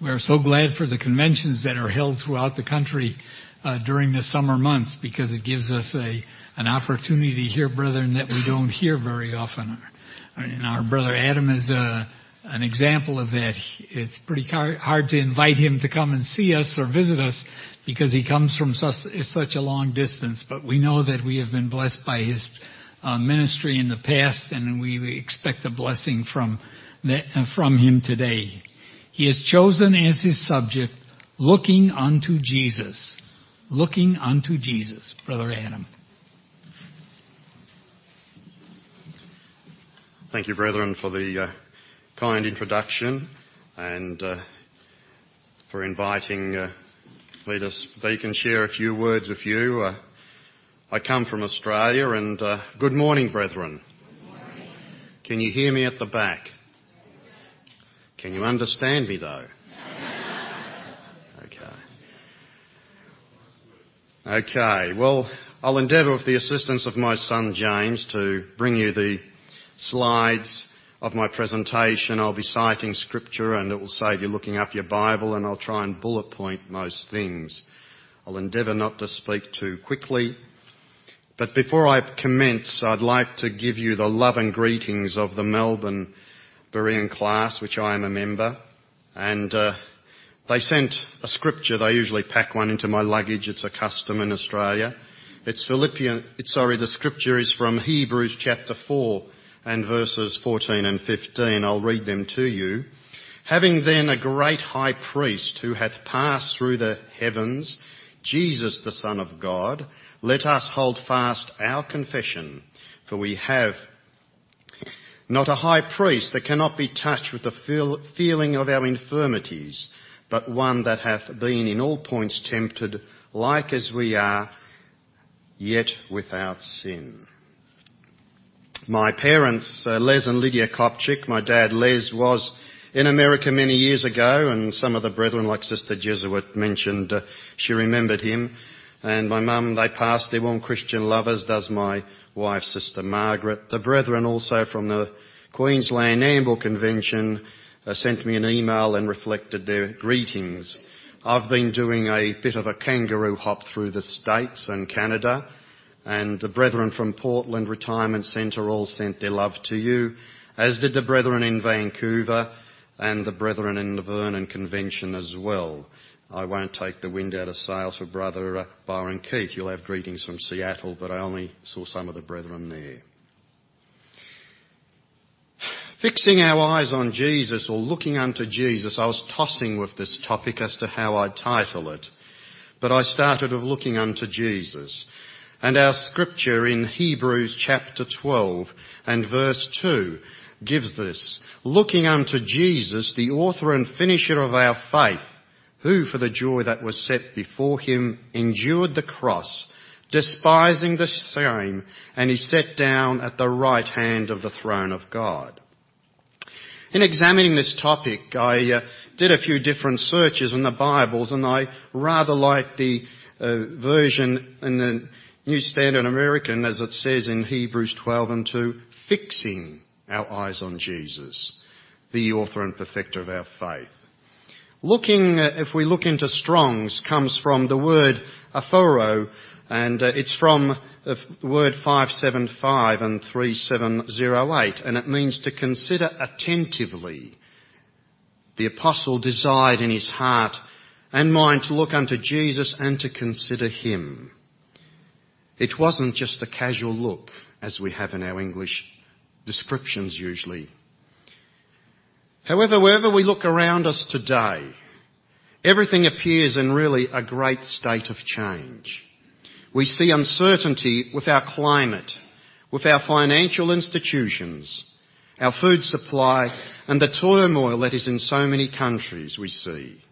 We're so glad for the conventions that are held throughout the country during the summer months, because it gives us an opportunity to hear brethren that we don't hear very often. And our brother Adam is an example of that. It's pretty hard to invite him to come and see us or visit us because he comes from such a long distance. But we know that we have been blessed by his ministry in the past, and we expect a blessing from him today. He has chosen as his subject, looking unto Jesus. Looking unto Jesus, Brother Adam. Thank you, brethren, for the kind introduction and for inviting me to speak and share a few words with you. I come from Australia, and good morning, brethren. Good morning. Can you hear me at the back? Can you understand me, though? Okay, well, I'll endeavour with the assistance of my son James to bring you the slides of my presentation. I'll be citing scripture, and it will save you looking up your Bible, and I'll try and bullet point most things. I'll endeavour not to speak too quickly. But before I commence, I'd like to give you the love and greetings of the Melbourne Berean class, which I am a member. And they sent a scripture. They usually pack one into my luggage. It's a custom in Australia. The scripture is from Hebrews chapter 4 and verses 14 and 15. I'll read them to you. Having then a great high priest who hath passed through the heavens, Jesus the Son of God, let us hold fast our confession, for we have not a high priest that cannot be touched with the feeling of our infirmities, but one that hath been in all points tempted, like as we are, yet without sin. My parents, Les and Lydia Kopchik, my dad Les was in America many years ago, and some of the brethren, like Sister Jesuit, mentioned she remembered him. And my mum, they passed. They're all Christian lovers, does my wife, Sister Margaret. The brethren also from the Queensland Amble Convention sent me an email and reflected their greetings. I've been doing a bit of a kangaroo hop through the States and Canada, and the brethren from Portland Retirement Centre all sent their love to you, as did the brethren in Vancouver and the brethren in the Vernon Convention as well. I won't take the wind out of sails for Brother Byron Keith. You'll have greetings from Seattle, but I only saw some of the brethren there. Fixing our eyes on Jesus, or looking unto Jesus, I was tossing with this topic as to how I'd title it. But I started with looking unto Jesus. And our scripture in Hebrews chapter 12 and verse 2 gives this. Looking unto Jesus, the author and finisher of our faith, who for the joy that was set before him endured the cross, despising the shame, and is set down at the right hand of the throne of God. In examining this topic, I did a few different searches in the Bibles, and I rather like the version in the New Standard American, as it says in Hebrews 12 and 2, fixing our eyes on Jesus, the author and perfecter of our faith. If we look into Strong's, comes from the word aphoro, and it's from the word 575 and 3708, and it means to consider attentively. The apostle desired in his heart and mind to look unto Jesus and to consider him. It wasn't just a casual look, as we have in our English descriptions usually. However, wherever we look around us today, everything appears in really a great state of change. We see uncertainty with our climate, with our financial institutions, our food supply, and the turmoil that is in so many countries we see.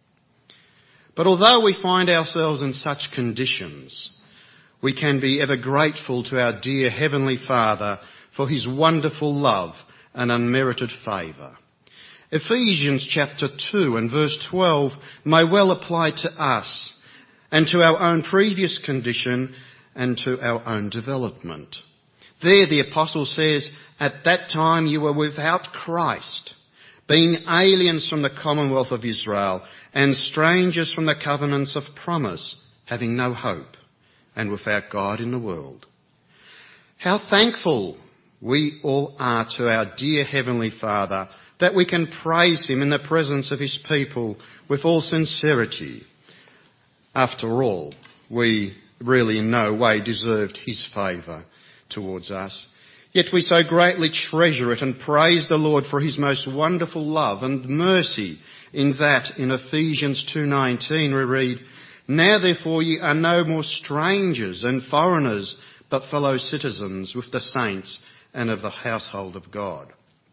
But although we find ourselves in such conditions, we can be ever grateful to our dear Heavenly Father for his wonderful love and unmerited favour. Ephesians chapter 2 and verse 12 may well apply to us and to our own previous condition and to our own development. There the apostle says, at that time you were without Christ, being aliens from the commonwealth of Israel and strangers from the covenants of promise, having no hope and without God in the world. How thankful we all are to our dear Heavenly Father that we can praise him in the presence of his people with all sincerity. After all, we really in no way deserved his favour towards us. Yet we so greatly treasure it and praise the Lord for his most wonderful love and mercy in that in Ephesians 2:19 we read, "Now therefore ye are no more strangers and foreigners, but fellow citizens with the saints and of the household of God."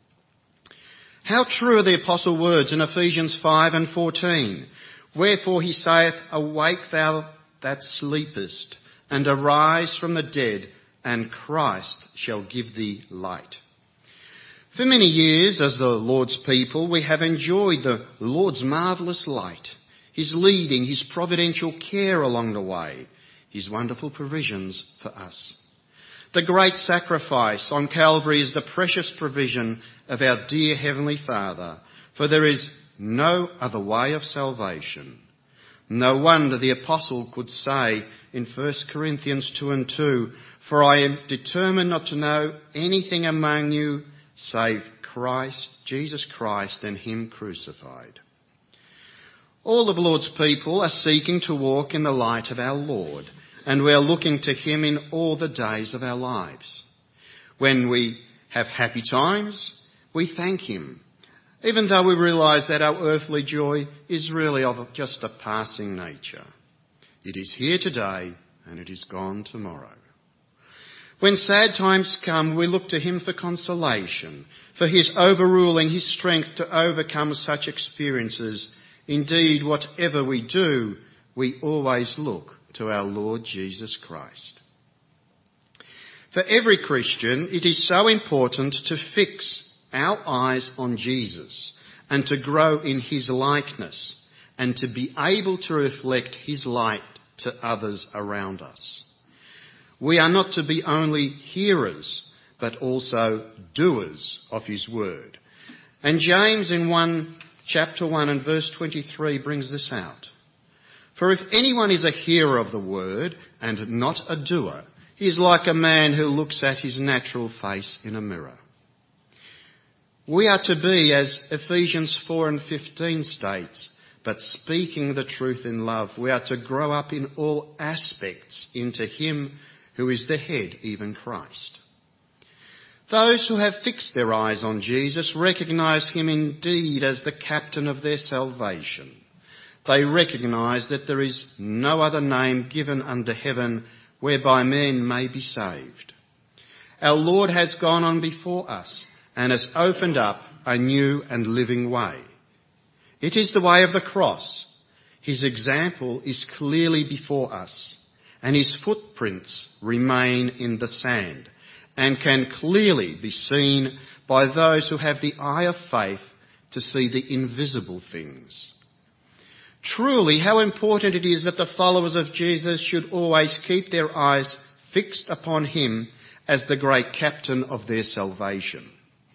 How true are the apostle words in Ephesians 5:14. "Wherefore he saith, Awake thou that sleepest, and arise from the dead, and Christ shall give thee light." For many years, as the Lord's people, we have enjoyed the Lord's marvellous light, his leading, his providential care along the way, his wonderful provisions for us. The great sacrifice on Calvary is the precious provision of our dear Heavenly Father, for there is no other way of salvation. No wonder the apostle could say in 1 Corinthians 2:2, "For I am determined not to know anything among you save Christ, Jesus Christ, and him crucified." All of the Lord's people are seeking to walk in the light of our Lord, and we are looking to him in all the days of our lives. When we have happy times, we thank him, even though we realise that our earthly joy is really of just a passing nature. It is here today and it is gone tomorrow. When sad times come, we look to him for consolation, for his overruling, his strength to overcome such experiences. Indeed, whatever we do, we always look to our Lord Jesus Christ. For every Christian, it is so important to fix our eyes on Jesus and to grow in his likeness and to be able to reflect his light to others around us. We are not to be only hearers, but also doers of his word. And James in chapter 1 and verse 23 brings this out. "For if anyone is a hearer of the word and not a doer, he is like a man who looks at his natural face in a mirror." We are to be, as Ephesians 4:15 states, but speaking the truth in love, we are to grow up in all aspects into him who is the head, even Christ. Those who have fixed their eyes on Jesus recognise him indeed as the captain of their salvation. They recognise that there is no other name given under heaven whereby men may be saved. Our Lord has gone on before us and has opened up a new and living way. It is the way of the cross. His example is clearly before us, and his footprints remain in the sand and can clearly be seen by those who have the eye of faith to see the invisible things. Truly, how important it is that the followers of Jesus should always keep their eyes fixed upon him as the great captain of their salvation.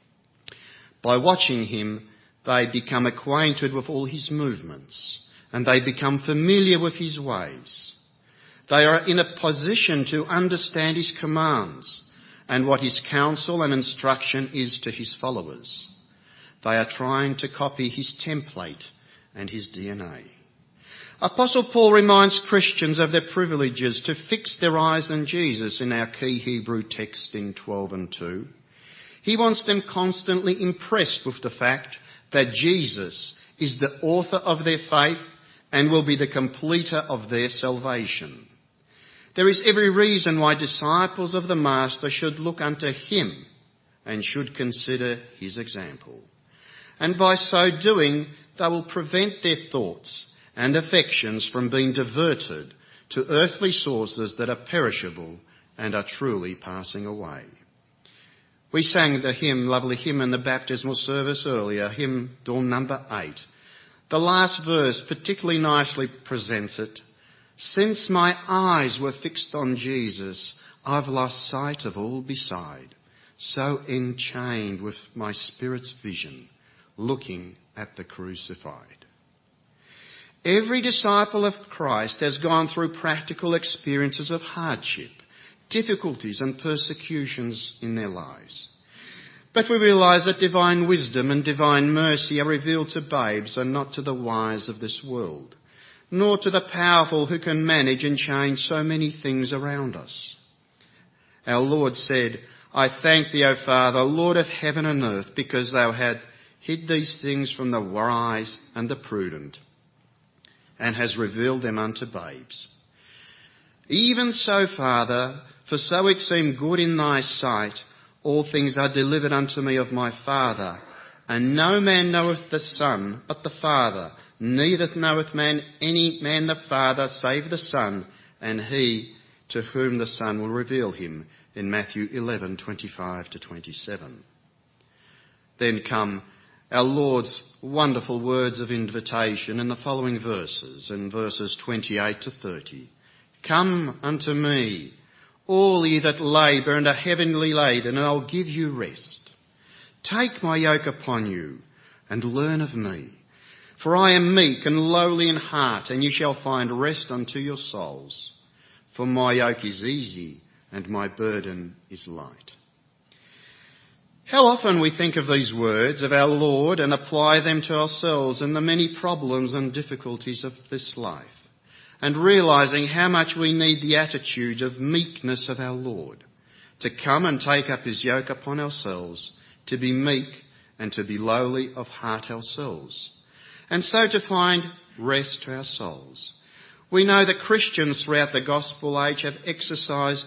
By watching him, they become acquainted with all his movements, and they become familiar with his ways. They are in a position to understand his commands and what his counsel and instruction is to his followers. They are trying to copy his template and his DNA. Apostle Paul reminds Christians of their privileges to fix their eyes on Jesus in our key Hebrew text in 12:2. He wants them constantly impressed with the fact that Jesus is the author of their faith and will be the completer of their salvation. There is every reason why disciples of the Master should look unto him and should consider his example. And by so doing, they will prevent their thoughts and affections from being diverted to earthly sources that are perishable and are truly passing away. We sang the lovely hymn in the baptismal service earlier, hymn number 8. The last verse particularly nicely presents it. Since my eyes were fixed on Jesus, I've lost sight of all beside. So enchained with my spirit's vision, looking at the crucified. Every disciple of Christ has gone through practical experiences of hardship, difficulties and persecutions in their lives. But we realise that divine wisdom and divine mercy are revealed to babes and not to the wise of this world, nor to the powerful who can manage and change so many things around us. Our Lord said, "I thank thee, O Father, Lord of heaven and earth, because thou hast hid these things from the wise and the prudent, and hast revealed them unto babes. Even so, Father, for so it seemed good in thy sight, all things are delivered unto me of my Father, and no man knoweth the Son but the Father, neither knoweth any man the Father save the Son, and he to whom the Son will reveal him," in Matthew 11:25-27. Then come our Lord's wonderful words of invitation in the following verses, in verses 28-30. "Come unto me, all ye that labour and are heavily laden, and I'll give you rest. Take my yoke upon you, and learn of me. For I am meek and lowly in heart, and ye shall find rest unto your souls. For my yoke is easy, and my burden is light." How often we think of these words of our Lord and apply them to ourselves in the many problems and difficulties of this life, and realising how much we need the attitude of meekness of our Lord, to come and take up his yoke upon ourselves, to be meek and to be lowly of heart ourselves, and so to find rest to our souls. We know that Christians throughout the gospel age have experienced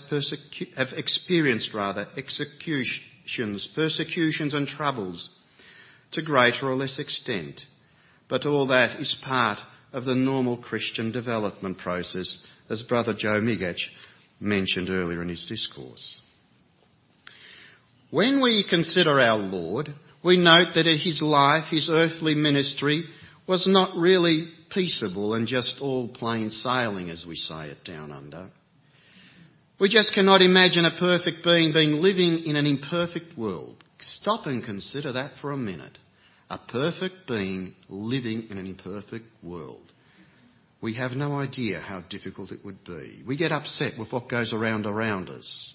persecutions and troubles to greater or less extent. But all that is part of the normal Christian development process, as Brother Joe Migach mentioned earlier in his discourse. When we consider our Lord, we note that his life, his earthly ministry, was not really peaceable and just all plain sailing, as we say it down under. We just cannot imagine a perfect being living in an imperfect world. Stop and consider that for a minute. A perfect being living in an imperfect world. We have no idea how difficult it would be. We get upset with what goes around us.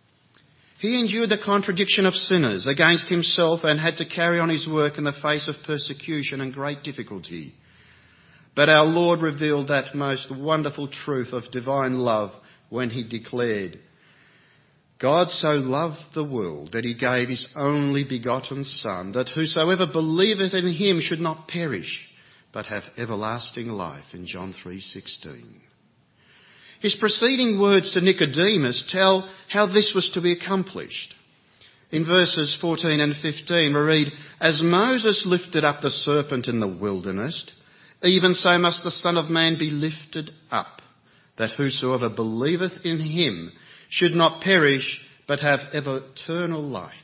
He endured the contradiction of sinners against himself and had to carry on his work in the face of persecution and great difficulty. But our Lord revealed that most wonderful truth of divine love when he declared, "God so loved the world that he gave his only begotten Son, that whosoever believeth in him should not perish, but have everlasting life," in John 3:16. His preceding words to Nicodemus tell how this was to be accomplished. In verses 14 and 15 we read, "As Moses lifted up the serpent in the wilderness, even so must the Son of Man be lifted up, that whosoever believeth in him should not perish, but have eternal life."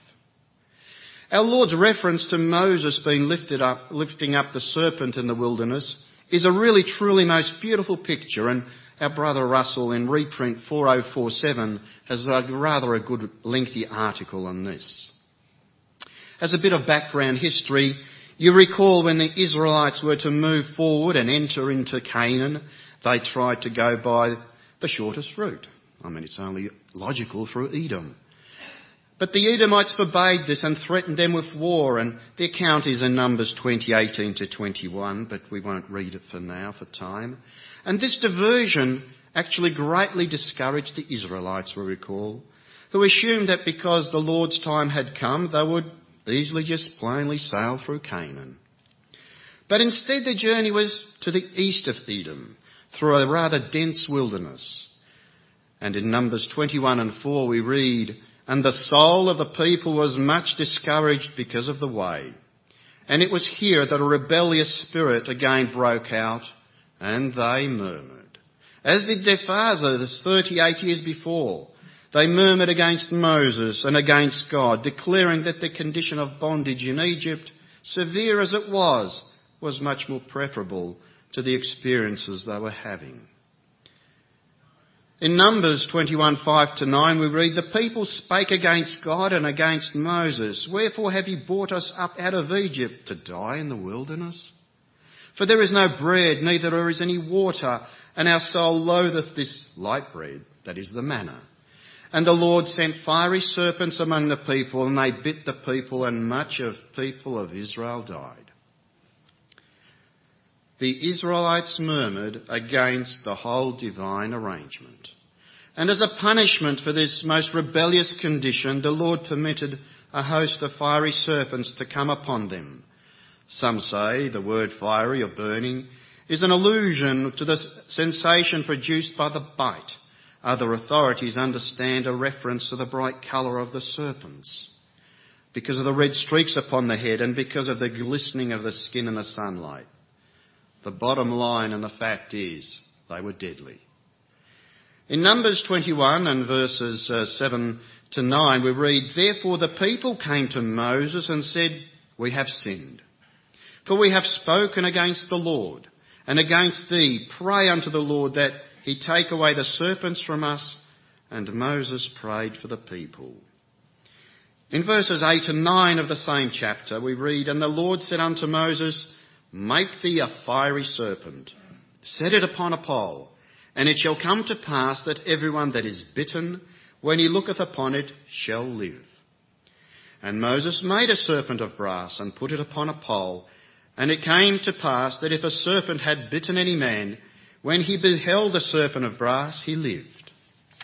Our Lord's reference to Moses being lifting up the serpent in the wilderness is a really, truly most beautiful picture, and our brother Russell in reprint 4047 has a good lengthy article on this. As a bit of background history, you recall when the Israelites were to move forward and enter into Canaan, they tried to go by the shortest route. It's only logical through Edom. But the Edomites forbade this and threatened them with war, and the account is in Numbers 20:18-21, but we won't read it for now for time. And this diversion actually greatly discouraged the Israelites, we recall, who assumed that because the Lord's time had come, they would easily just plainly sail through Canaan. But instead their journey was to the east of Edom, through a rather dense wilderness. And in Numbers 21:4 we read, "And the soul of the people was much discouraged because of the way. And it was here that a rebellious spirit again broke out, and they murmured, as did their fathers 38 years before. They murmured against Moses and against God, declaring that the condition of bondage in Egypt, severe as it was much more preferable to the experiences they were having." In Numbers 21:5-9 we read, "The people spake against God and against Moses. Wherefore have ye brought us up out of Egypt to die in the wilderness? For there is no bread, neither there is any water, and our soul loatheth this light bread, that is the manna. And the Lord sent fiery serpents among the people, and they bit the people, and much of people of Israel died." The Israelites murmured against the whole divine arrangement. And as a punishment for this most rebellious condition, the Lord permitted a host of fiery serpents to come upon them. Some say the word fiery or burning is an allusion to the sensation produced by the bite. Other authorities understand a reference to the bright colour of the serpents, because of the red streaks upon the head and because of the glistening of the skin in the sunlight. The bottom line and the fact is, they were deadly. In Numbers 21 and verses 7-9 we read, "Therefore the people came to Moses and said, We have sinned. For we have spoken against the Lord and against thee. Pray unto the Lord that he take away the serpents from us." And Moses prayed for the people. In verses 8 and 9 of the same chapter we read, "And the Lord said unto Moses, Make thee a fiery serpent, set it upon a pole, and it shall come to pass that everyone that is bitten, when he looketh upon it, shall live. And Moses made a serpent of brass and put it upon a pole, and it came to pass that if a serpent had bitten any man, when he beheld the serpent of brass, he lived."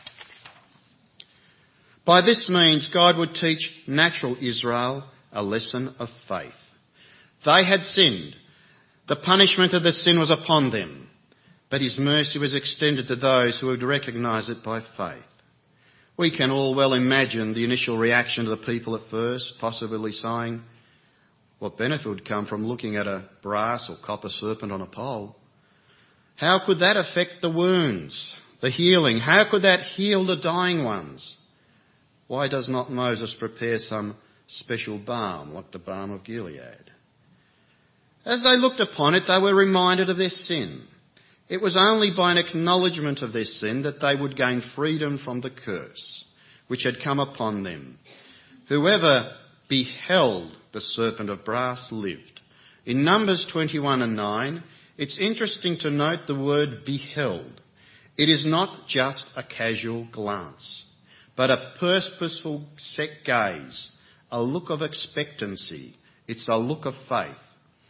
By this means God would teach natural Israel a lesson of faith. They had sinned. The punishment of the sin was upon them, but his mercy was extended to those who would recognise it by faith. We can all well imagine the initial reaction of the people at first, possibly saying, what benefit would come from looking at a brass or copper serpent on a pole? How could that affect the wounds, the healing? How could that heal the dying ones? Why does not Moses prepare some special balm like the balm of Gilead? As they looked upon it, they were reminded of their sin. It was only by an acknowledgement of their sin that they would gain freedom from the curse which had come upon them. Whoever beheld the serpent of brass lived. In Numbers 21 and 9, it's interesting to note the word beheld. It is not just a casual glance, but a purposeful set gaze, a look of expectancy. It's a look of faith.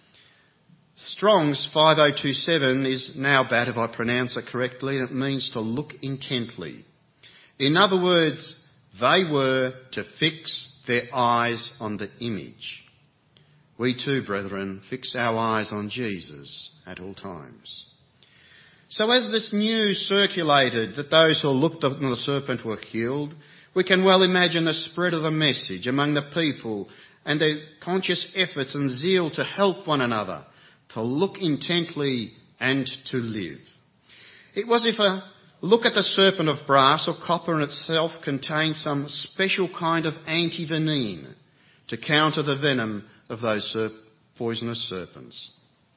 Strong's 5027 is now bad if I pronounce it correctly, and it means to look intently. In other words, they were to fix their eyes on the image. We too, brethren, fix our eyes on Jesus at all times. So as this news circulated that those who looked on the serpent were healed, we can well imagine the spread of the message among the people and their conscious efforts and zeal to help one another, to look intently and to live. It was if a look at the serpent of brass or copper in itself contained some special kind of antivenin to counter the venom of those poisonous serpents.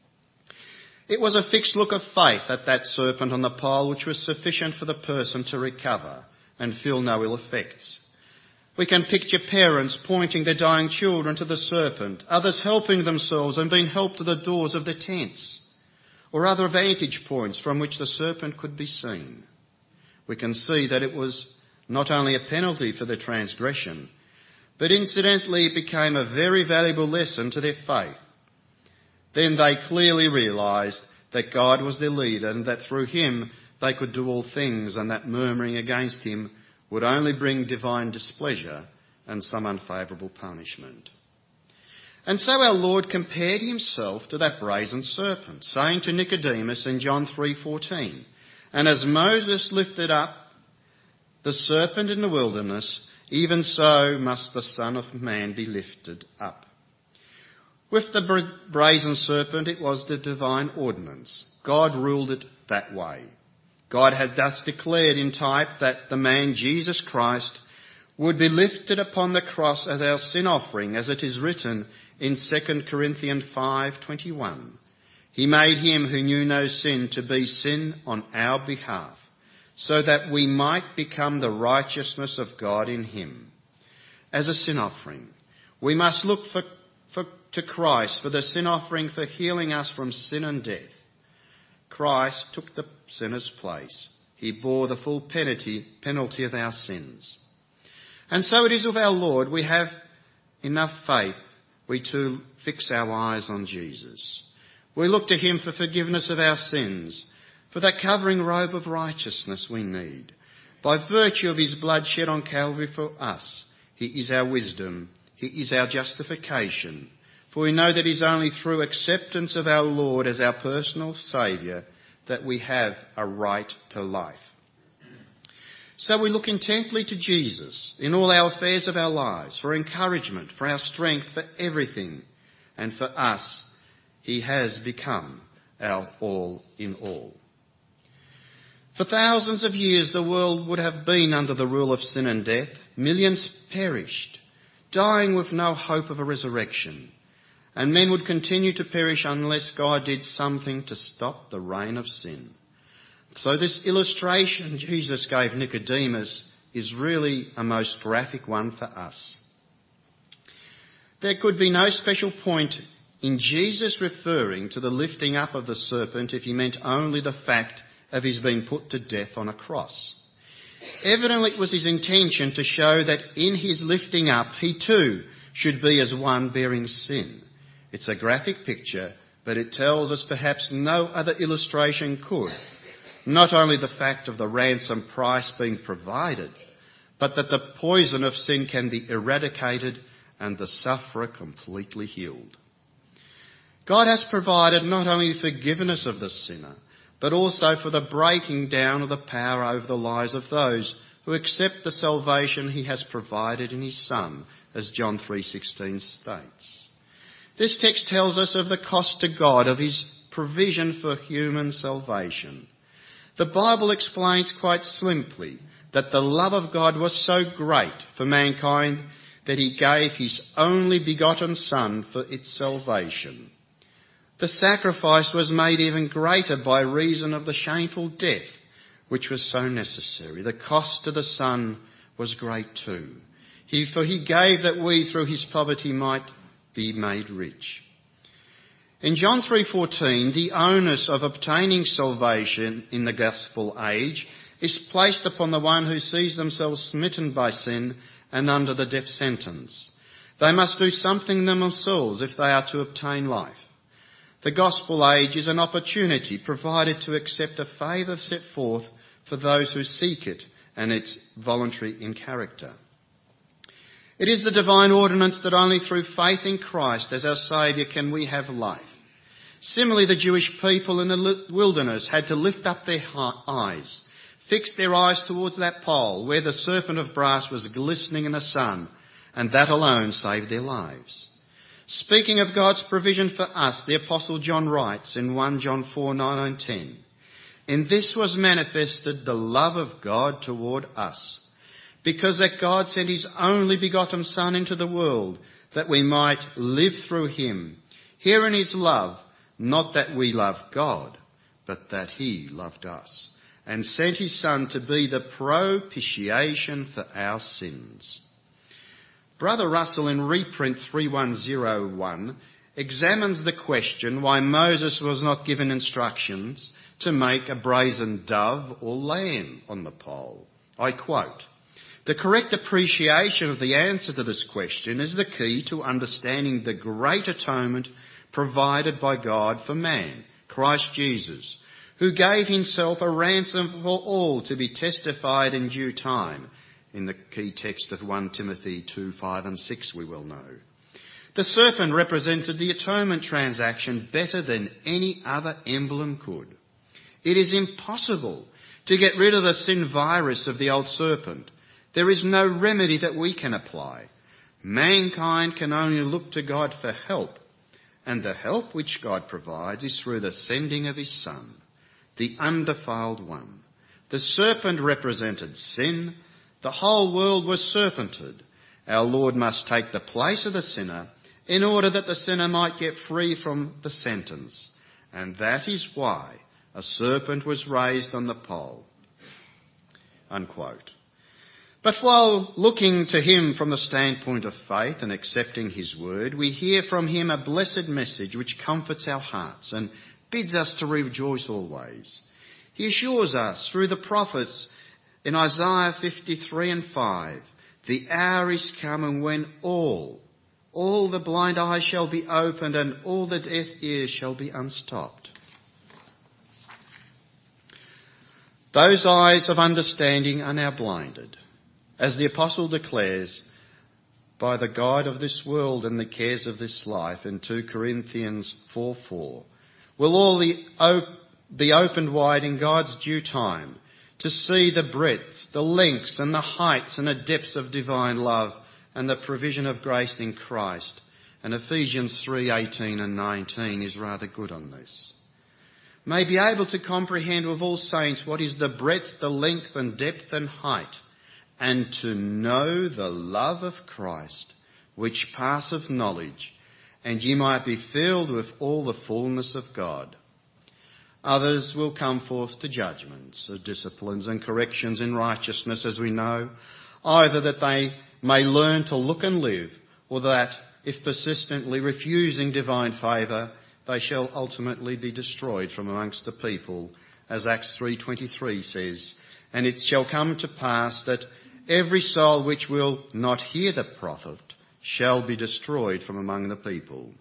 It was a fixed look of faith at that serpent on the pole which was sufficient for the person to recover and feel no ill effects. We can picture parents pointing their dying children to the serpent, others helping themselves and being helped to the doors of the tents or other vantage points from which the serpent could be seen. We can see that it was not only a penalty for the transgression, but incidentally it became a very valuable lesson to their faith. Then they clearly realised that God was their leader and that through him they could do all things, and that murmuring against him would only bring divine displeasure and some unfavourable punishment. And so our Lord compared himself to that brazen serpent, saying to Nicodemus in John 3:14, "And as Moses lifted up the serpent in the wilderness, even so must the Son of Man be lifted up." With the brazen serpent, it was the divine ordinance. God ruled it that way. God had thus declared in type that the man Jesus Christ would be lifted upon the cross as our sin offering, as it is written in 2 Corinthians 5:21. He made him who knew no sin to be sin on our behalf, so that we might become the righteousness of God in him. As a sin offering, we must look to Christ for the sin offering for healing us from sin and death. Christ took the sinner's place. He bore the full penalty of our sins. And so it is with our Lord. We have enough faith, we too fix our eyes on Jesus. We look to him for forgiveness of our sins, for that covering robe of righteousness we need. By virtue of his blood shed on Calvary for us, he is our wisdom, he is our justification. For we know that it is only through acceptance of our Lord as our personal Saviour that we have a right to life. So we look intently to Jesus in all our affairs of our lives, for encouragement, for our strength, for everything. And for us, he has become our all in all. For thousands of years the world would have been under the rule of sin and death. Millions perished, dying with no hope of a resurrection. And men would continue to perish unless God did something to stop the reign of sin. So this illustration Jesus gave Nicodemus is really a most graphic one for us. There could be no special point in Jesus referring to the lifting up of the serpent if he meant only the fact of his being put to death on a cross. Evidently it was his intention to show that in his lifting up he too should be as one bearing sin. It's a graphic picture, but it tells us perhaps no other illustration could. Not only the fact of the ransom price being provided, but that the poison of sin can be eradicated and the sufferer completely healed. God has provided not only forgiveness of the sinner, but also for the breaking down of the power over the lives of those who accept the salvation he has provided in his Son, as John 3:16 states. This text tells us of the cost to God of his provision for human salvation. The Bible explains quite simply that the love of God was so great for mankind that he gave his only begotten Son for its salvation. The sacrifice was made even greater by reason of the shameful death which was so necessary. The cost to the Son was great too. For he gave that we through his poverty might be made rich. In John 3:14, the onus of obtaining salvation in the gospel age is placed upon the one who sees themselves smitten by sin and under the death sentence. They must do something themselves if they are to obtain life. The gospel age is an opportunity provided to accept a favour set forth for those who seek it, and it's voluntary in character. It is the divine ordinance that only through faith in Christ as our Saviour can we have life. Similarly, the Jewish people in the wilderness had to lift up their eyes, fix their eyes towards that pole where the serpent of brass was glistening in the sun, and that alone saved their lives. Speaking of God's provision for us, the Apostle John writes in 1 John 4:9 and 10, "In this was manifested the love of God toward us, because that God sent his only begotten Son into the world, that we might live through him. Herein is love, not that we loved God, but that he loved us, and sent his Son to be the propitiation for our sins." Brother Russell in reprint 3101 examines the question why Moses was not given instructions to make a brazen dove or lamb on the pole. I quote, "The correct appreciation of the answer to this question is the key to understanding the great atonement provided by God for man, Christ Jesus, who gave himself a ransom for all to be testified in due time," in the key text of 1 Timothy 2:5 and 6 we well know. The serpent represented the atonement transaction better than any other emblem could. It is impossible to get rid of the sin virus of the old serpent. There is no remedy that we can apply. Mankind can only look to God for help, and the help which God provides is through the sending of his Son, the undefiled one. The serpent represented sin. The whole world was serpented. Our Lord must take the place of the sinner in order that the sinner might get free from the sentence. And that is why a serpent was raised on the pole. unquote. But while looking to him from the standpoint of faith and accepting his word, we hear from him a blessed message which comforts our hearts and bids us to rejoice always. He assures us through the prophets in Isaiah 53 and 5, the hour is coming when all the blind eyes shall be opened and all the deaf ears shall be unstopped. Those eyes of understanding are now blinded. As the apostle declares, by the guide of this world and the cares of this life in 2 Corinthians 4:4, will all be opened wide in God's due time to see the breadths, the lengths and the heights and the depths of divine love and the provision of grace in Christ. And Ephesians 3:18 and 19 is rather good on this. May be able to comprehend with all saints what is the breadth, the length and depth and height, and to know the love of Christ, which passeth knowledge, and ye might be filled with all the fullness of God. Others will come forth to judgments, disciplines and corrections in righteousness, as we know, either that they may learn to look and live, or that, if persistently refusing divine favour, they shall ultimately be destroyed from amongst the people, as Acts 3:23 says, and it shall come to pass that every soul which will not hear the prophet shall be destroyed from among the people.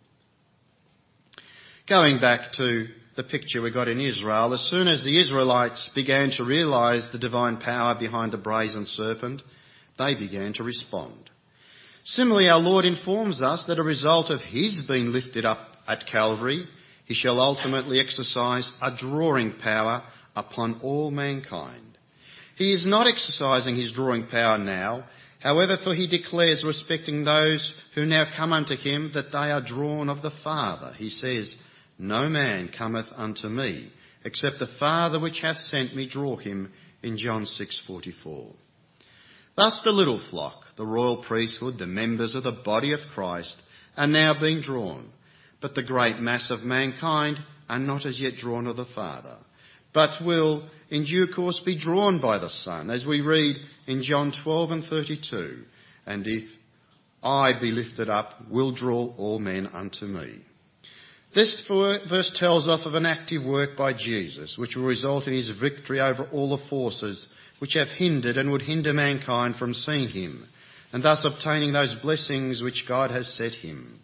Going back to the picture we got in Israel, as soon as the Israelites began to realise the divine power behind the brazen serpent, they began to respond. Similarly, our Lord informs us that a result of his being lifted up at Calvary, he shall ultimately exercise a drawing power upon all mankind. He is not exercising his drawing power now, however, for he declares respecting those who now come unto him that they are drawn of the Father. He says, no man cometh unto me, except the Father which hath sent me draw him, in John 6:44. Thus the little flock, the royal priesthood, the members of the body of Christ, are now being drawn, but the great mass of mankind are not as yet drawn of the Father, but will in due course be drawn by the Son, as we read in John 12 and 32, and if I be lifted up, will draw all men unto me. This verse tells us of an active work by Jesus, which will result in his victory over all the forces which have hindered and would hinder mankind from seeing him, and thus obtaining those blessings which God has set him.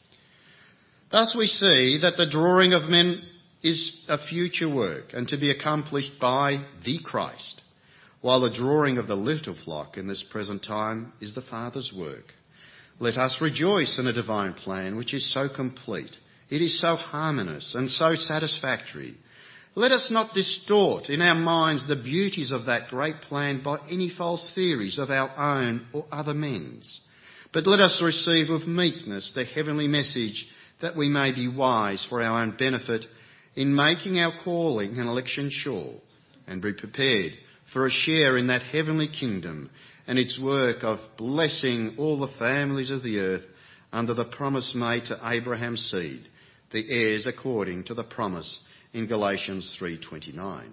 Thus we see that the drawing of men is a future work and to be accomplished by the Christ, while the drawing of the little flock in this present time is the Father's work. Let us rejoice in a divine plan which is so complete. It is so harmonious and so satisfactory. Let us not distort in our minds the beauties of that great plan by any false theories of our own or other men's, but let us receive with meekness the heavenly message that we may be wise for our own benefit in making our calling and election sure, and be prepared for a share in that heavenly kingdom and its work of blessing all the families of the earth under the promise made to Abraham's seed, the heirs according to the promise in Galatians 3:29.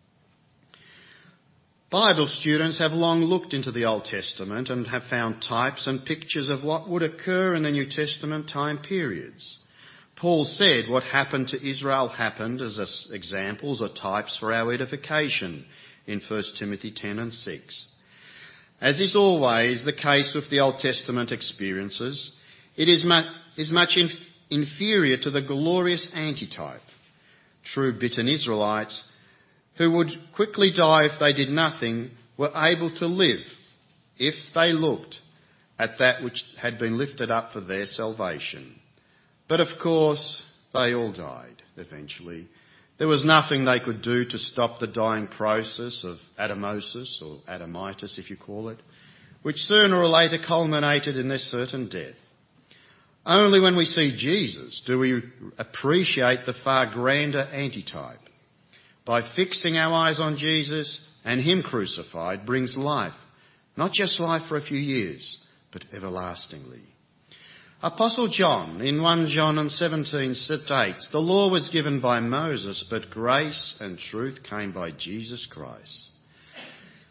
Bible students have long looked into the Old Testament and have found types and pictures of what would occur in the New Testament time periods. Paul said what happened to Israel happened as examples or types for our edification in 1 Timothy 10 and 6. As is always the case with the Old Testament experiences, it is much inferior to the glorious antitype. True bitten Israelites, who would quickly die if they did nothing, were able to live if they looked at that which had been lifted up for their salvation. But of course, they all died eventually. There was nothing they could do to stop the dying process of adamosis, or adamitis if you call it, which sooner or later culminated in their certain death. Only when we see Jesus do we appreciate the far grander antitype. By fixing our eyes on Jesus and him crucified brings life, not just life for a few years, but everlastingly. Apostle John in 1 John 17 states, the law was given by Moses, but grace and truth came by Jesus Christ.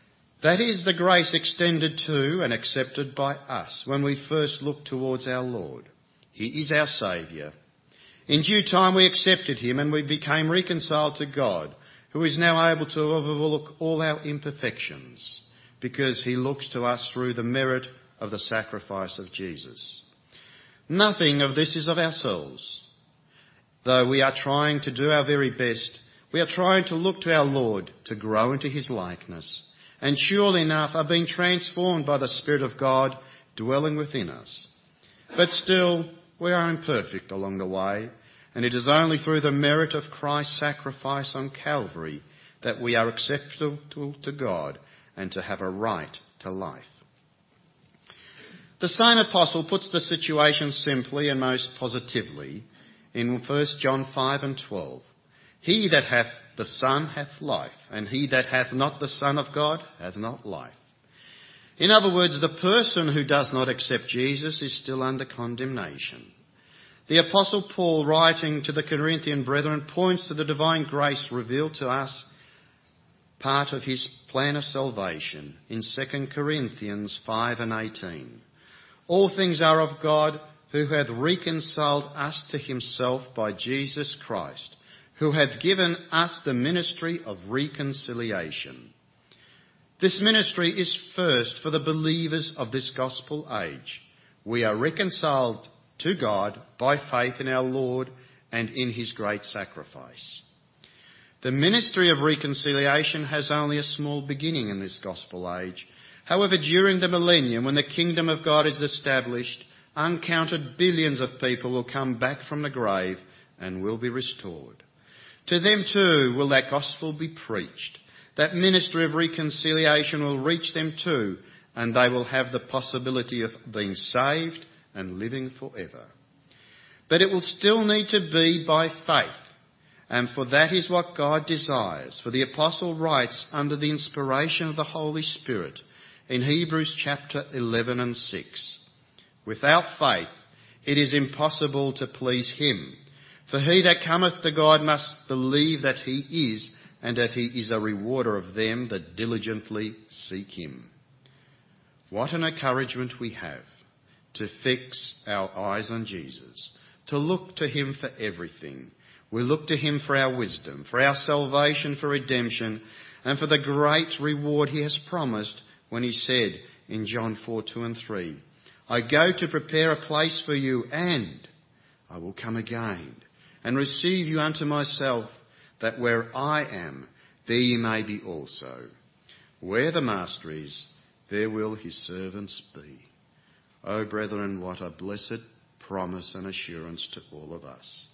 That is the grace extended to and accepted by us when we first look towards our Lord. He is our Saviour. In due time we accepted him and we became reconciled to God, who is now able to overlook all our imperfections, because he looks to us through the merit of the sacrifice of Jesus. Nothing of this is of ourselves. Though we are trying to do our very best, we are trying to look to our Lord to grow into his likeness, and surely enough are being transformed by the Spirit of God dwelling within us. But still, we are imperfect along the way, and it is only through the merit of Christ's sacrifice on Calvary that we are acceptable to God and to have a right to life. The same apostle puts the situation simply and most positively in 1 John 5:12. He that hath the Son hath life, and he that hath not the Son of God hath not life. In other words, the person who does not accept Jesus is still under condemnation. The Apostle Paul, writing to the Corinthian brethren, points to the divine grace revealed to us, part of his plan of salvation, in 2 Corinthians 5:18. All things are of God, who hath reconciled us to himself by Jesus Christ, who hath given us the ministry of reconciliation. This ministry is first for the believers of this gospel age. We are reconciled to God by faith in our Lord and in his great sacrifice. The ministry of reconciliation has only a small beginning in this gospel age. However, during the millennium, when the kingdom of God is established, uncounted billions of people will come back from the grave and will be restored. To them too will that gospel be preached. That ministry of reconciliation will reach them too, and they will have the possibility of being saved and living forever. But it will still need to be by faith, and for that is what God desires. For the apostle writes under the inspiration of the Holy Spirit in Hebrews chapter 11 and 6. Without faith it is impossible to please him. For he that cometh to God must believe that he is, and that he is a rewarder of them that diligently seek him. What an encouragement we have to fix our eyes on Jesus, to look to him for everything. We look to him for our wisdom, for our salvation, for redemption, and for the great reward he has promised when he said in John 4:2 and 3, I go to prepare a place for you, and I will come again and receive you unto myself, that where I am, there ye may be also. Where the Master is, there will his servants be. Oh, brethren, what a blessed promise and assurance to all of us.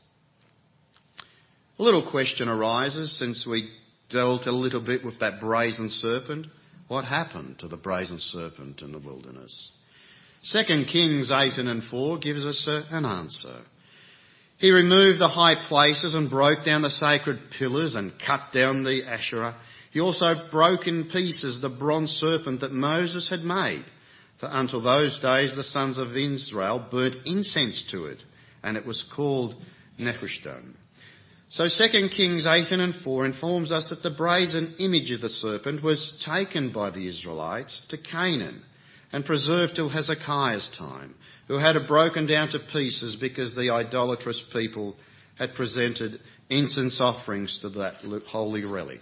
A little question arises since we dealt a little bit with that brazen serpent. What happened to the brazen serpent in the wilderness? 2 Kings 8 and 4 gives us an answer. He removed the high places and broke down the sacred pillars and cut down the Asherah. He also broke in pieces the bronze serpent that Moses had made. For until those days the sons of Israel burnt incense to it, and it was called Nehushtan. So 2 Kings 18 and 4 informs us that the brazen image of the serpent was taken by the Israelites to Canaan and preserved till Hezekiah's time, who had it broken down to pieces because the idolatrous people had presented incense offerings to that holy relic.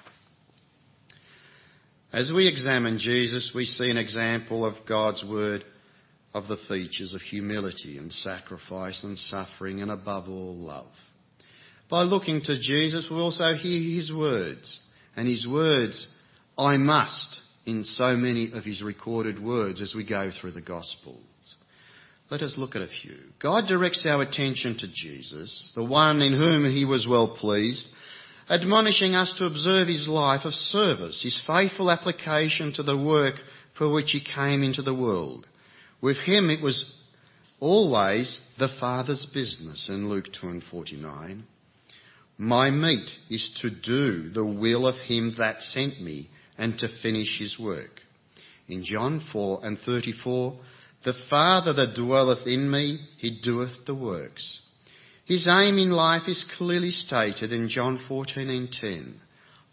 As we examine Jesus, we see an example of God's word of the features of humility and sacrifice and suffering and above all love. By looking to Jesus, we also hear his words, and his words, I must, in so many of his recorded words as we go through the Gospels. Let us look at a few. God directs our attention to Jesus, the one in whom he was well pleased, admonishing us to observe his life of service, his faithful application to the work for which he came into the world. With him it was always the Father's business in Luke 2:49. My meat is to do the will of him that sent me and to finish his work. In John 4 and 34, the Father that dwelleth in me, he doeth the works. His aim in life is clearly stated in John 14 and 10.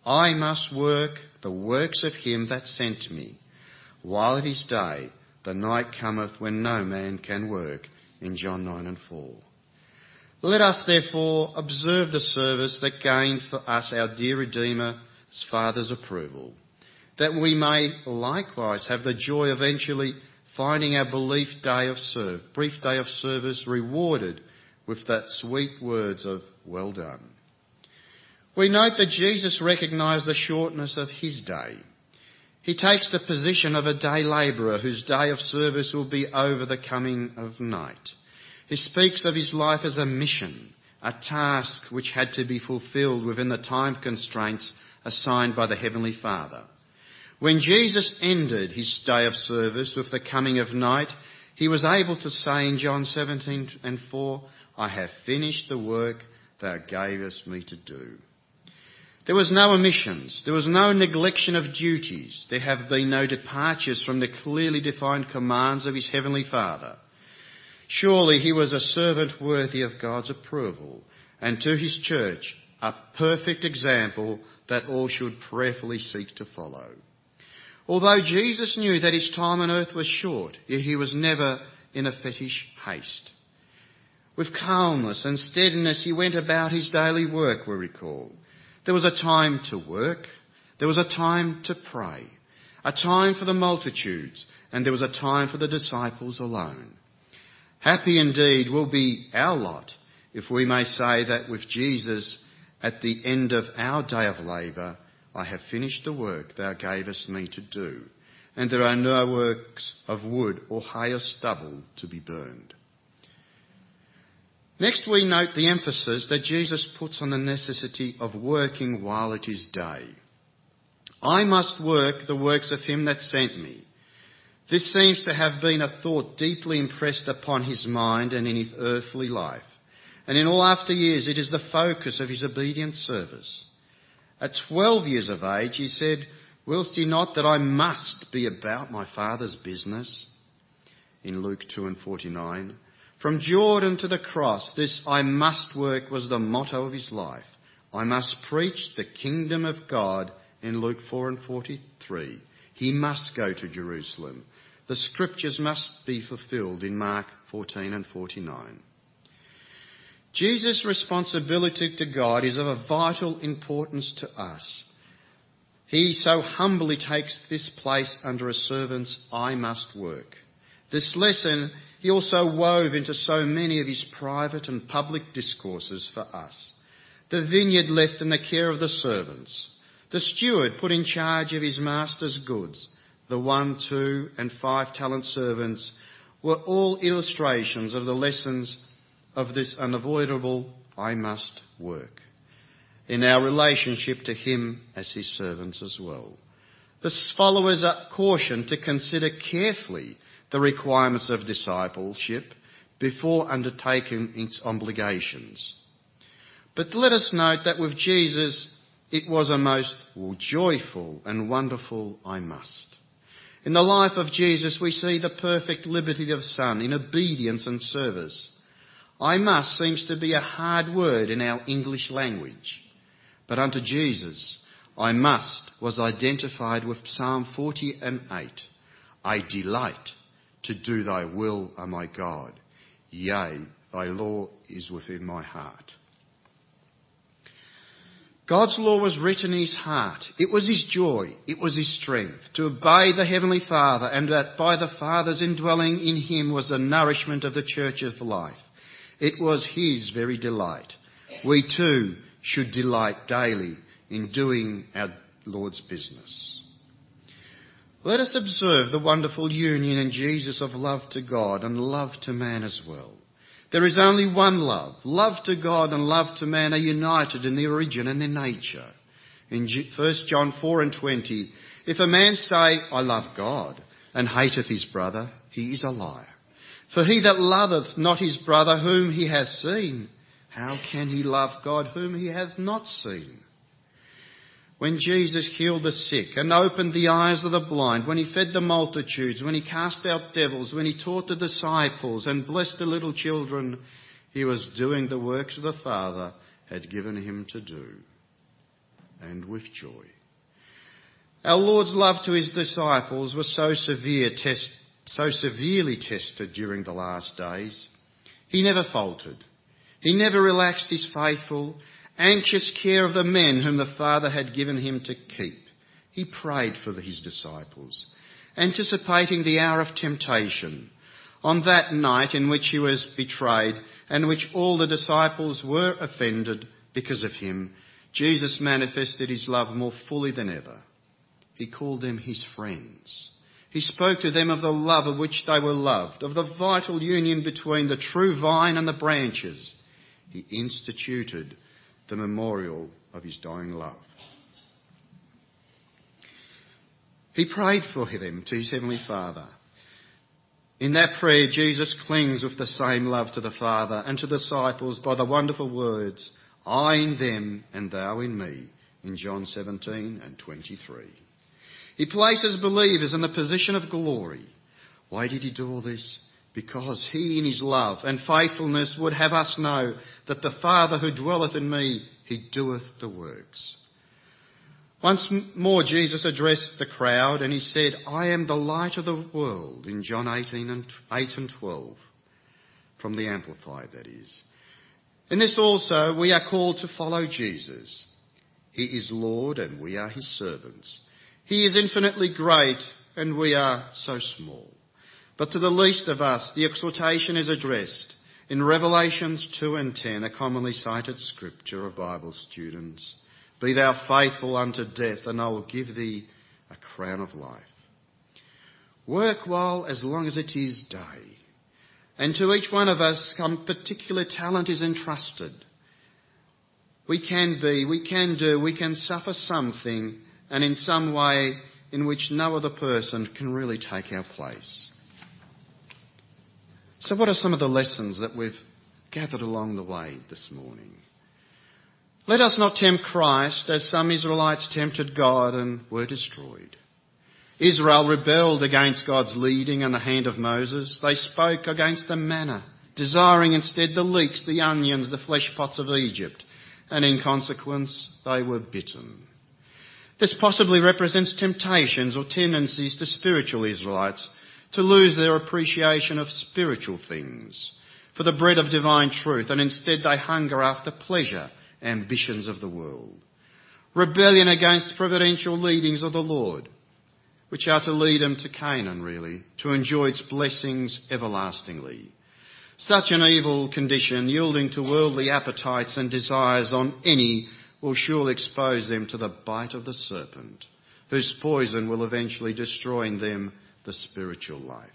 I must work the works of him that sent me. While it is day, the night cometh when no man can work. In John 9:4. Let us therefore observe the service that gained for us our dear Redeemer's Father's approval, that we may likewise have the joy eventually finding our brief day of service rewarded with that sweet words of well done. We note that Jesus recognised the shortness of his day. He takes the position of a day labourer whose day of service will be over the coming of night. He speaks of his life as a mission, a task which had to be fulfilled within the time constraints assigned by the Heavenly Father. When Jesus ended his day of service with the coming of night, he was able to say in John 17:4, I have finished the work thou gavest me to do. There was no omissions. There was no neglection of duties. There have been no departures from the clearly defined commands of his Heavenly Father. Surely he was a servant worthy of God's approval, and to his church a perfect example that all should prayerfully seek to follow. Although Jesus knew that his time on earth was short, yet he was never in a fetish haste. With calmness and steadiness he went about his daily work, we recall. There was a time to work, there was a time to pray, a time for the multitudes, and there was a time for the disciples alone. Happy indeed will be our lot if we may say that with Jesus at the end of our day of labour, I have finished the work thou gavest me to do, and there are no works of wood or hay or stubble to be burned. Next we note the emphasis that Jesus puts on the necessity of working while it is day. I must work the works of him that sent me. This seems to have been a thought deeply impressed upon his mind and in his earthly life. And in all after years it is the focus of his obedient service. At 12 years of age he said, Willst ye not that I must be about my Father's business? In Luke 2:49. From Jordan to the cross, this I must work was the motto of his life. I must preach the kingdom of God in Luke 4:43. He must go to Jerusalem. The scriptures must be fulfilled in Mark 14:49. Jesus' responsibility to God is of a vital importance to us. He so humbly takes this place under a servant's I must work. This lesson he also wove into so many of his private and public discourses for us. The vineyard left in the care of the servants, the steward put in charge of his master's goods, the 1, 2 and 5 talent servants were all illustrations of the lessons of this unavoidable I must work in our relationship to him as his servants as well. The followers are cautioned to consider carefully the requirements of discipleship before undertaking its obligations. But let us note that with Jesus it was a most joyful and wonderful I must. In the life of Jesus we see the perfect liberty of the Son in obedience and service. I must seems to be a hard word in our English language. But unto Jesus, I must was identified with Psalm 40:8. I delight to do thy will, O my God. Yea, thy law is within my heart. God's law was written in his heart. It was his joy. It was his strength to obey the Heavenly Father, and that by the Father's indwelling in him was the nourishment of the church of life. It was his very delight. We too should delight daily in doing our Lord's business. Let us observe the wonderful union in Jesus of love to God and love to man as well. There is only one love. Love to God and love to man are united in their origin and their nature. In 1 John 4:20, if a man say, I love God, and hateth his brother, he is a liar. For he that loveth not his brother whom he hath seen, how can he love God whom he hath not seen? When Jesus healed the sick and opened the eyes of the blind, when he fed the multitudes, when he cast out devils, when he taught the disciples and blessed the little children, he was doing the works the Father had given him to do. and with joy. Our Lord's love to his disciples was so severely tested during the last days. He never faltered. He never relaxed his faithful, anxious care of the men whom the Father had given him to keep. He prayed for his disciples, anticipating the hour of temptation, on that night in which he was betrayed and which all the disciples were offended because of him. Jesus manifested his love more fully than ever. He called them his friends. He spoke to them of the love of which they were loved, of the vital union between the true vine and the branches. He instituted the memorial of his dying love. He prayed for them to his heavenly Father. In that prayer, Jesus clings with the same love to the Father and to the disciples by the wonderful words, I in them and thou in me, in John 17 and 23. He places believers in the position of glory. Why did he do all this? Because he in his love and faithfulness would have us know that the Father who dwelleth in me, he doeth the works. Once more Jesus addressed the crowd and he said, I am the light of the world, in John 8 and 12, from the Amplified, that is. In this also we are called to follow Jesus. He is Lord and we are his servants. He is infinitely great and we are so small. But to the least of us the exhortation is addressed in Revelations 2 and 10, a commonly cited scripture of Bible students. Be thou faithful unto death, and I will give thee a crown of life. Work while as long as it is day. And to each one of us some particular talent is entrusted. We can suffer something, and in some way in which no other person can really take our place. So what are some of the lessons that we've gathered along the way this morning? Let us not tempt Christ as some Israelites tempted God and were destroyed. Israel rebelled against God's leading and the hand of Moses. They spoke against the manna, desiring instead the leeks, the onions, the flesh pots of Egypt, and in consequence they were bitten. This possibly represents temptations or tendencies to spiritual Israelites to lose their appreciation of spiritual things for the bread of divine truth, and instead they hunger after pleasure, ambitions of the world. Rebellion against providential leadings of the Lord, which are to lead them to Canaan, really, to enjoy its blessings everlastingly. Such an evil condition, yielding to worldly appetites and desires on any, will surely expose them to the bite of the serpent, whose poison will eventually destroy in them the spiritual life.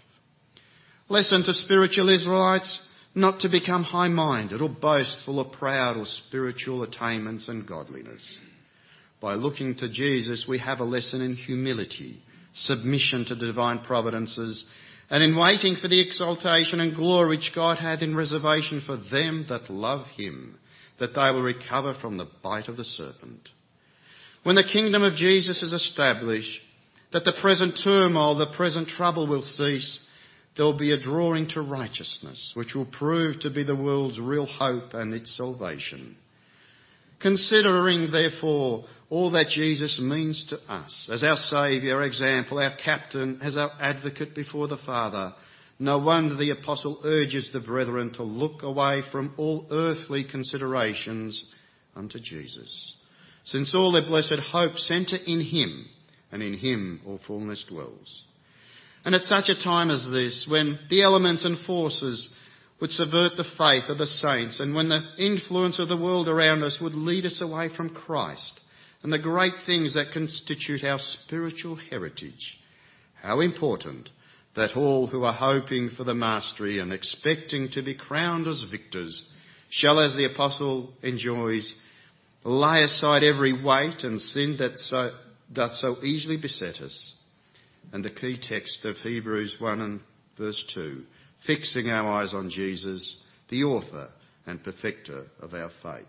Lesson to spiritual Israelites: not to become high-minded or boastful or proud of spiritual attainments and godliness. By looking to Jesus, we have a lesson in humility, submission to the divine providences, and in waiting for the exaltation and glory which God hath in reservation for them that love him, that they will recover from the bite of the serpent. When the kingdom of Jesus is established, that the present turmoil, the present trouble will cease, there will be a drawing to righteousness, which will prove to be the world's real hope and its salvation. Considering, therefore, all that Jesus means to us as our Saviour, our example, our captain, as our advocate before the Father, no wonder the Apostle urges the brethren to look away from all earthly considerations unto Jesus, since all their blessed hope centre in him, and in him all fullness dwells. And at such a time as this, when the elements and forces would subvert the faith of the saints, and when the influence of the world around us would lead us away from Christ and the great things that constitute our spiritual heritage, how important that all who are hoping for the mastery and expecting to be crowned as victors shall, as the Apostle enjoys, lay aside every weight and sin that doth so easily beset us. And the key text of Hebrews 1 and verse 2, fixing our eyes on Jesus, the author and perfecter of our faith.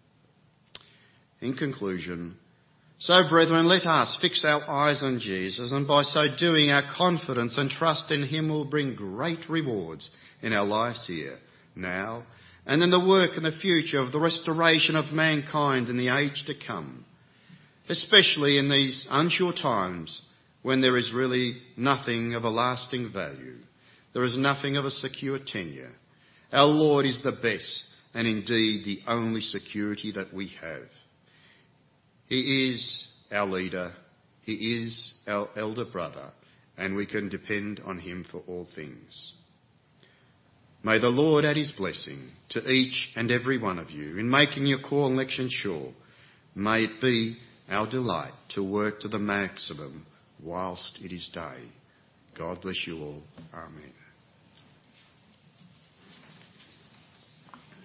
In conclusion, so brethren, let us fix our eyes on Jesus, and by so doing our confidence and trust in him will bring great rewards in our lives here, now, and in the work in the future of the restoration of mankind in the age to come. especially in these unsure times when there is really nothing of a lasting value. There is nothing of a secure tenure. Our Lord is the best and indeed the only security that we have. He is our leader. He is our elder brother, and we can depend on him for all things. May the Lord add his blessing to each and every one of you in making your call and election sure. May it be our delight to work to the maximum whilst it is day. God bless you all. Amen.